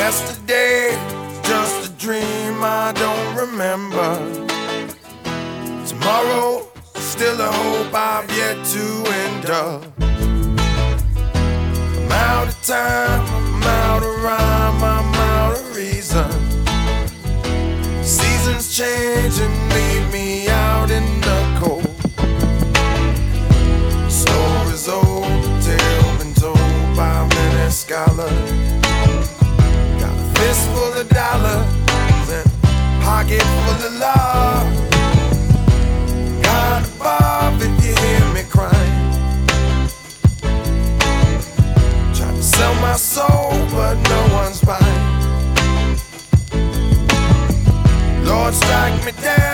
Yesterday, just a dream I don't remember. Tomorrow, still a hope I've yet to endure. I'm out of time, I'm out of rhyme, I'm out of reason. Seasons change and leave me out in the cold. Stories old, tale been told by many scholars. Got a fist full of dollars and a pocket full of love. God above, if you hear me crying. Tried to sell my soul, but no one's buying. Lord, strike me down.